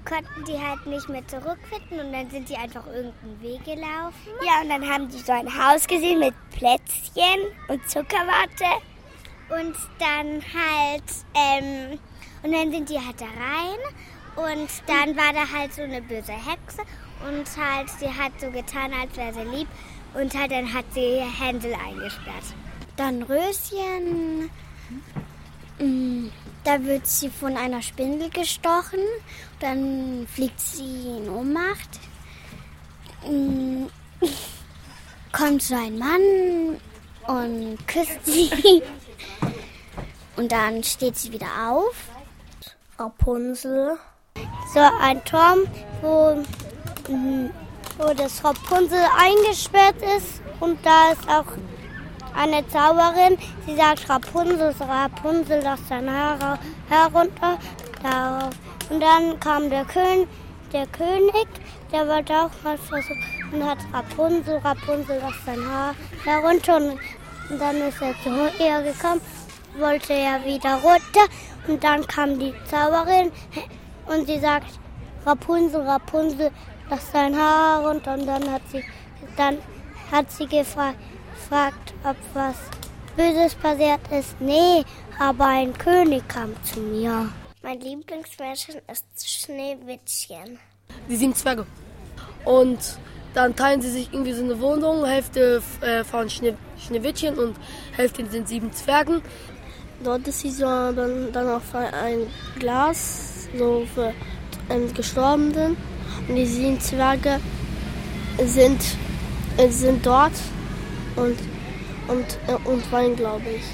konnten die halt nicht mehr zurückfinden und dann sind die einfach irgendeinen Weg gelaufen. Ja, und dann haben die so ein Haus gesehen mit Plätzchen und Zuckerwatte. Und dann halt, ähm, und dann sind die halt da rein und dann war da halt so eine böse Hexe und halt, sie hat so getan, als wäre sie lieb und halt dann hat sie Hänsel eingesperrt. Dann Röschen, mh, da wird sie von einer Spindel gestochen, dann fliegt sie in Ohnmacht. Mh, kommt so ein Mann und küsst sie. Und dann steht sie wieder auf. Rapunzel. So ein Turm, wo, wo das Rapunzel eingesperrt ist. Und da ist auch eine Zauberin. Sie sagt Rapunzel, Rapunzel, lass dein Haar herunter. Darauf. Und dann kam der König, der König, der wollte auch mal versuchen. Und hat Rapunzel, Rapunzel, lass dein Haar herunter. Und, und dann ist er zu ihr gekommen. Wollte er wieder runter und dann kam die Zauberin und sie sagt, Rapunzel, Rapunzel, lass dein Haar runter. Und dann hat sie, dann hat sie gefragt, gefragt, ob was Böses passiert ist. Nee, aber ein König kam zu mir. Mein Lieblingsmärchen ist Schneewittchen. Die sieben Zwerge. Und dann teilen sie sich irgendwie so eine Wohnung, Hälfte äh, von Schnee, Schneewittchen und Hälfte sind sieben Zwergen. Dort ist sie so dann, dann auf ein Glas, so für einen Gestorbenen. Und die sieben Zwerge sind, sind dort und, und, und weinen, glaube ich.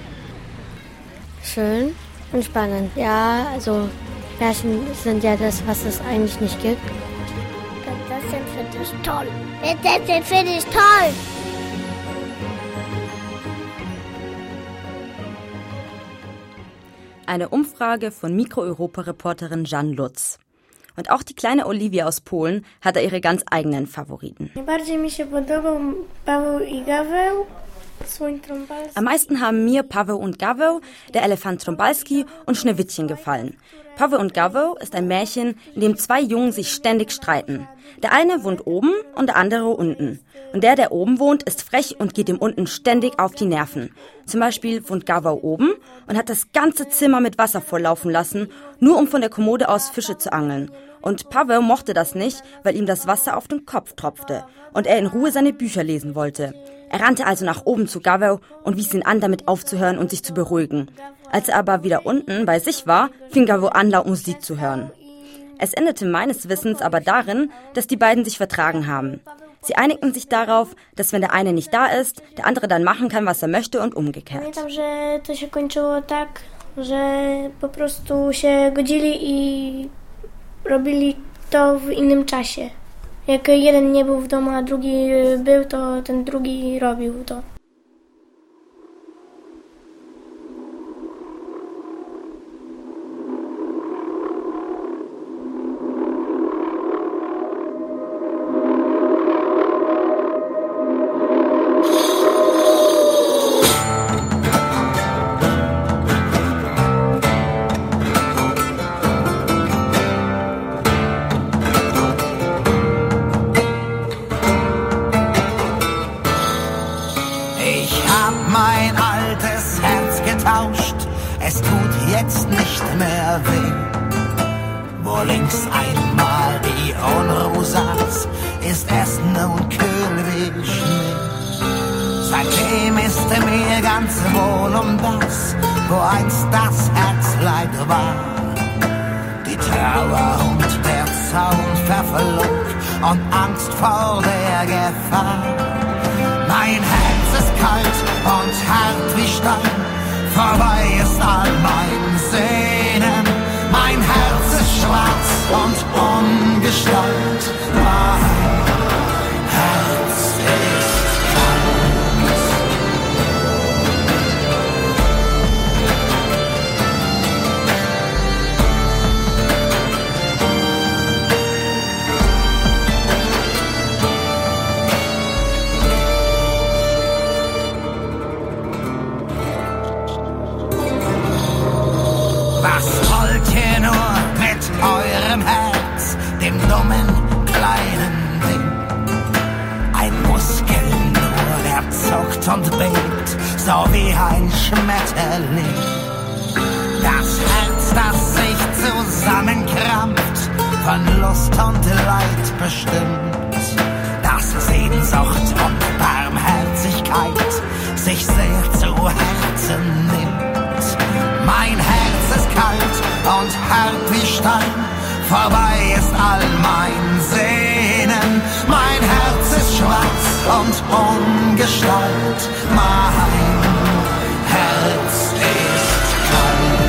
Schön und spannend. Ja, also Märchen sind ja das, was es eigentlich nicht gibt. Prinzessin finde ich toll. Prinzessin finde ich toll. Eine Umfrage von Mikro-Europa-Reporterin Jan Lutz. Und auch die kleine Olivia aus Polen hat da ihre ganz eigenen Favoriten. Am meisten haben mir Paweł und Gaweł, der Elefant Trąbalski und Schneewittchen gefallen. Paweł und Gaweł ist ein Märchen, in dem zwei Jungen sich ständig streiten. Der eine wohnt oben und der andere unten. Und der, der oben wohnt, ist frech und geht dem unten ständig auf die Nerven. Zum Beispiel wohnt Gaweł oben und hat das ganze Zimmer mit Wasser volllaufen lassen, nur um von der Kommode aus Fische zu angeln. Und Paweł mochte das nicht, weil ihm das Wasser auf den Kopf tropfte und er in Ruhe seine Bücher lesen wollte. Er rannte also nach oben zu Gaweł und wies ihn an, damit aufzuhören und sich zu beruhigen. Als er aber wieder unten bei sich war, fing Gaweł an, laut Musik zu hören. Es endete meines Wissens aber darin, dass die beiden sich vertragen haben. Sie einigten sich darauf, dass wenn der eine nicht da ist, der andere dann machen kann, was er möchte und umgekehrt. Pamiętam, że to się kończyło tak, że po prostu się godzili i robili to w innym czasie. Jak jeden nie był w domu, a drugi był, to ten drugi robił to. Es tut jetzt nicht mehr weh. Wo links einmal die Unruhe saß, ist es nun kühl wie Schnee. Seitdem ist mir ganz wohl um das, wo einst das Herzleid war. Die Trauer und der Zaun verflog und Angst vor der Gefahr. Mein Herz ist kalt und hart wie Stein, vorbei ist all mein Sehnen. Mein Herz ist schwarz und ungestalt. Mein Herz ist kalt. lacht und bebt, so wie ein Schmetterling. Das Herz, das sich zusammenkrampft, von Lust und Leid bestimmt, das Sehnsucht und Barmherzigkeit sich sehr zu Herzen nimmt. Mein Herz ist kalt und hart wie Stein, vorbei ist all mein Sehnen. Mein Herz ist schwarz und ungestalt, mein Herz ist kalt.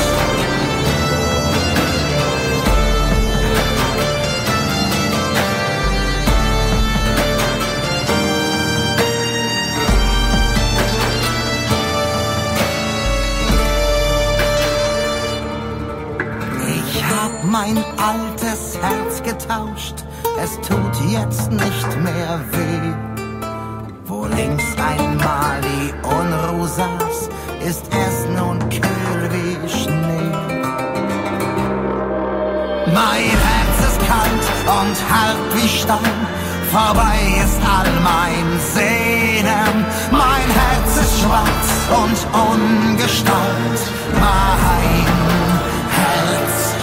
Ich hab mein altes Herz getauscht, es tut jetzt nicht mehr weh. Wo links einmal die Unruhe saß, ist es nun kühl wie Schnee. Mein Herz ist kalt und hart wie Stein, vorbei ist all mein Sehnen. Mein Herz ist schwarz und ungestalt, mein Herz ist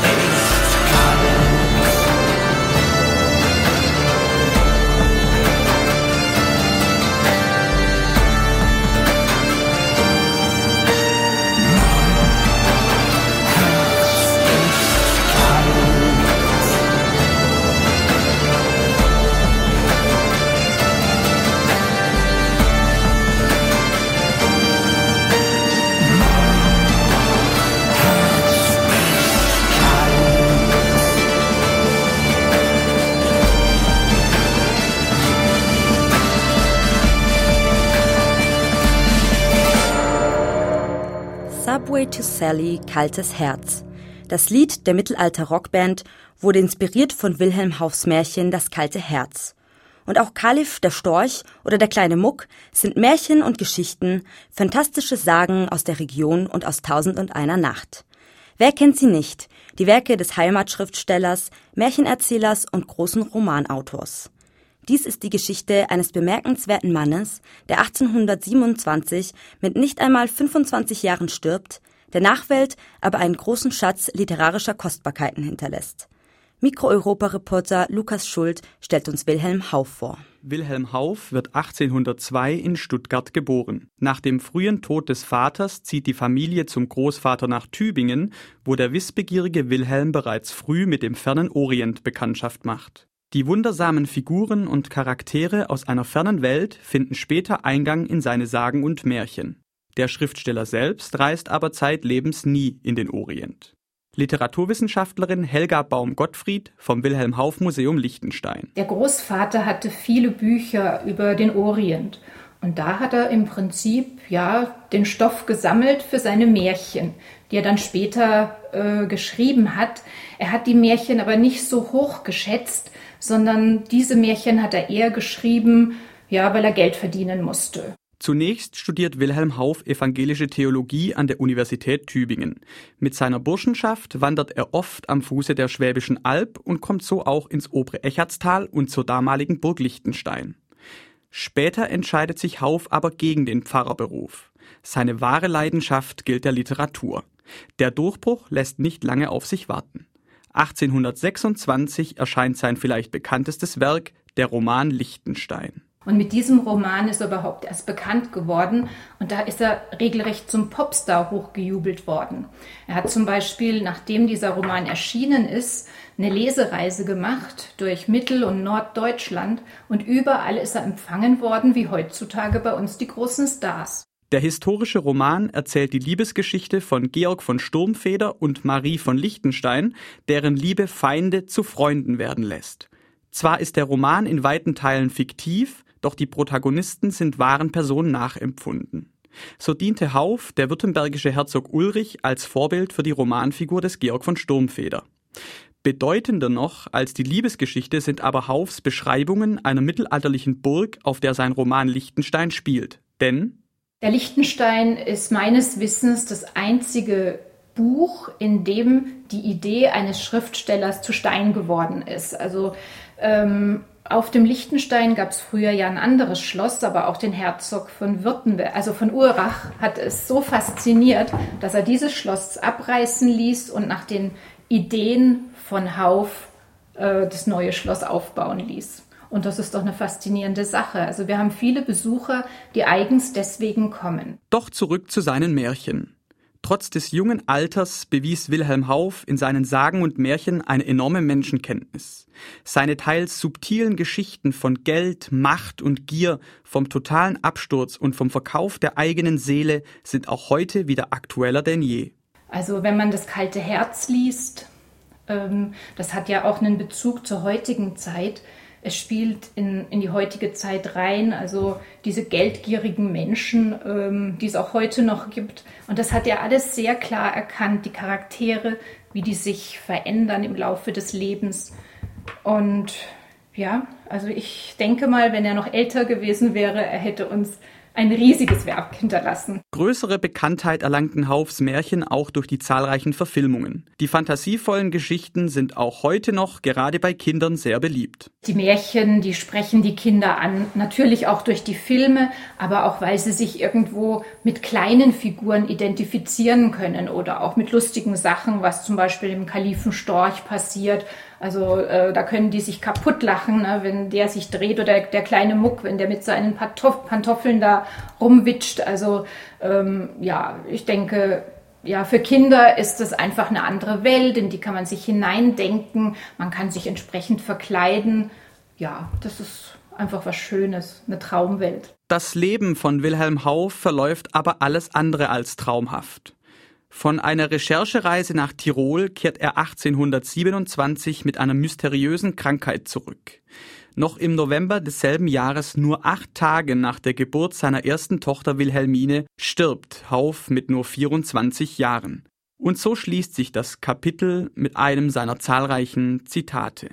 Subway to Sally, Kaltes Herz. Das Lied der Mittelalter-Rockband wurde inspiriert von Wilhelm Hauffs Märchen Das kalte Herz. Und auch Kalif, der Storch oder der kleine Muck sind Märchen und Geschichten, fantastische Sagen aus der Region und aus Tausend und einer Nacht. Wer kennt sie nicht? Die Werke des Heimatschriftstellers, Märchenerzählers und großen Romanautors. Dies ist die Geschichte eines bemerkenswerten Mannes, der achtzehnhundertsiebenundzwanzig mit nicht einmal fünfundzwanzig Jahren stirbt, der Nachwelt aber einen großen Schatz literarischer Kostbarkeiten hinterlässt. Mikro-Europa-Reporter Lukas Schuld stellt uns Wilhelm Hauff vor. Wilhelm Hauff wird achtzehnhundertzwei in Stuttgart geboren. Nach dem frühen Tod des Vaters zieht die Familie zum Großvater nach Tübingen, wo der wissbegierige Wilhelm bereits früh mit dem fernen Orient Bekanntschaft macht. Die wundersamen Figuren und Charaktere aus einer fernen Welt finden später Eingang in seine Sagen und Märchen. Der Schriftsteller selbst reist aber zeitlebens nie in den Orient. Literaturwissenschaftlerin Helga Baum-Gottfried vom Wilhelm Hauff Museum Liechtenstein. Der Großvater hatte viele Bücher über den Orient. Und da hat er im Prinzip ja den Stoff gesammelt für seine Märchen, die er dann später äh, geschrieben hat. Er hat die Märchen aber nicht so hoch geschätzt, sondern diese Märchen hat er eher geschrieben, ja, weil er Geld verdienen musste. Zunächst studiert Wilhelm Hauff evangelische Theologie an der Universität Tübingen. Mit seiner Burschenschaft wandert er oft am Fuße der Schwäbischen Alb und kommt so auch ins obere Echartstal und zur damaligen Burg Liechtenstein. Später entscheidet sich Hauff aber gegen den Pfarrerberuf. Seine wahre Leidenschaft gilt der Literatur. Der Durchbruch lässt nicht lange auf sich warten. achtzehnhundertsechsundzwanzig erscheint sein vielleicht bekanntestes Werk, der Roman Liechtenstein. Und mit diesem Roman ist er überhaupt erst bekannt geworden und da ist er regelrecht zum Popstar hochgejubelt worden. Er hat zum Beispiel, nachdem dieser Roman erschienen ist, eine Lesereise gemacht durch Mittel- und Norddeutschland und überall ist er empfangen worden, wie heutzutage bei uns die großen Stars. Der historische Roman erzählt die Liebesgeschichte von Georg von Sturmfeder und Marie von Liechtenstein, deren Liebe Feinde zu Freunden werden lässt. Zwar ist der Roman in weiten Teilen fiktiv, doch die Protagonisten sind wahren Personen nachempfunden. So diente Hauff, der württembergische Herzog Ulrich, als Vorbild für die Romanfigur des Georg von Sturmfeder. Bedeutender noch als die Liebesgeschichte sind aber Hauffs Beschreibungen einer mittelalterlichen Burg, auf der sein Roman Liechtenstein spielt. Denn der Liechtenstein ist meines Wissens das einzige Buch, in dem die Idee eines Schriftstellers zu Stein geworden ist. Also ähm, Auf dem Liechtenstein gab es früher ja ein anderes Schloss, aber auch den Herzog von Württemberg, also von Urach, hat es so fasziniert, dass er dieses Schloss abreißen ließ und nach den Ideen von Hauff äh, das neue Schloss aufbauen ließ. Und das ist doch eine faszinierende Sache. Also wir haben viele Besucher, die eigens deswegen kommen. Doch zurück zu seinen Märchen. Trotz des jungen Alters bewies Wilhelm Hauff in seinen Sagen und Märchen eine enorme Menschenkenntnis. Seine teils subtilen Geschichten von Geld, Macht und Gier, vom totalen Absturz und vom Verkauf der eigenen Seele sind auch heute wieder aktueller denn je. Also wenn man das kalte Herz liest, ähm, das hat ja auch einen Bezug zur heutigen Zeit. Es spielt in, in die heutige Zeit rein, also diese geldgierigen Menschen, ähm, die es auch heute noch gibt. Und das hat er alles sehr klar erkannt, die Charaktere, wie die sich verändern im Laufe des Lebens. Und ja, also ich denke mal, wenn er noch älter gewesen wäre, er hätte uns ein riesiges Werk hinterlassen. Größere Bekanntheit erlangten Hauffs Märchen auch durch die zahlreichen Verfilmungen. Die fantasievollen Geschichten sind auch heute noch gerade bei Kindern sehr beliebt. Die Märchen, die sprechen die Kinder an, natürlich auch durch die Filme, aber auch weil sie sich irgendwo mit kleinen Figuren identifizieren können oder auch mit lustigen Sachen, was zum Beispiel im Kalifen Storch passiert. Also äh, da können die sich kaputt lachen, ne, wenn der sich dreht oder der, der kleine Muck, wenn der mit seinen Pantoff- Pantoffeln da rumwitscht. Also ähm, ja, ich denke, ja, für Kinder ist das einfach eine andere Welt, in die kann man sich hineindenken, man kann sich entsprechend verkleiden. Ja, das ist einfach was Schönes, eine Traumwelt. Das Leben von Wilhelm Hauff verläuft aber alles andere als traumhaft. Von einer Recherchereise nach Tirol kehrt er achtzehnhundertsiebenundzwanzig mit einer mysteriösen Krankheit zurück. Noch im November desselben Jahres, nur acht Tage nach der Geburt seiner ersten Tochter Wilhelmine, stirbt Hauff mit nur vierundzwanzig Jahren. Und so schließt sich das Kapitel mit einem seiner zahlreichen Zitate.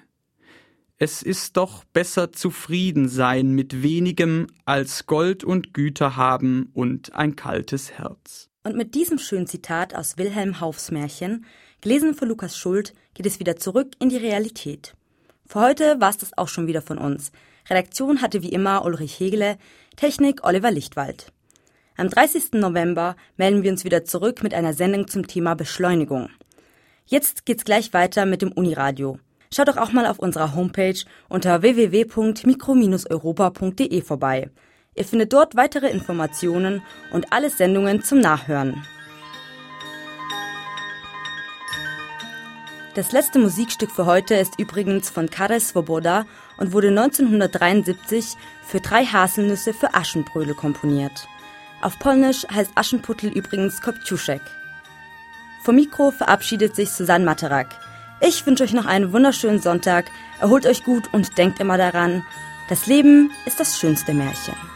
Es ist doch besser zufrieden sein mit wenigem, als Gold und Güter haben und ein kaltes Herz. Und mit diesem schönen Zitat aus Wilhelm Hauffs Märchen, gelesen von Lukas Schult, geht es wieder zurück in die Realität. Für heute war es das auch schon wieder von uns. Redaktion hatte wie immer Ulrich Hegele, Technik Oliver Lichtwald. Am dreißigsten November melden wir uns wieder zurück mit einer Sendung zum Thema Beschleunigung. Jetzt geht's gleich weiter mit dem Uniradio. Schaut doch auch mal auf unserer Homepage unter w w w punkt mikro Bindestrich europa punkt de vorbei. Ihr findet dort weitere Informationen und alle Sendungen zum Nachhören. Das letzte Musikstück für heute ist übrigens von Karel Svoboda und wurde neunzehnhundertdreiundsiebzig für drei Haselnüsse für Aschenbrödel komponiert. Auf Polnisch heißt Aschenputtel übrigens Kopciuszek. Vom Mikro verabschiedet sich Susanne Materak. Ich wünsche euch noch einen wunderschönen Sonntag, erholt euch gut und denkt immer daran, das Leben ist das schönste Märchen.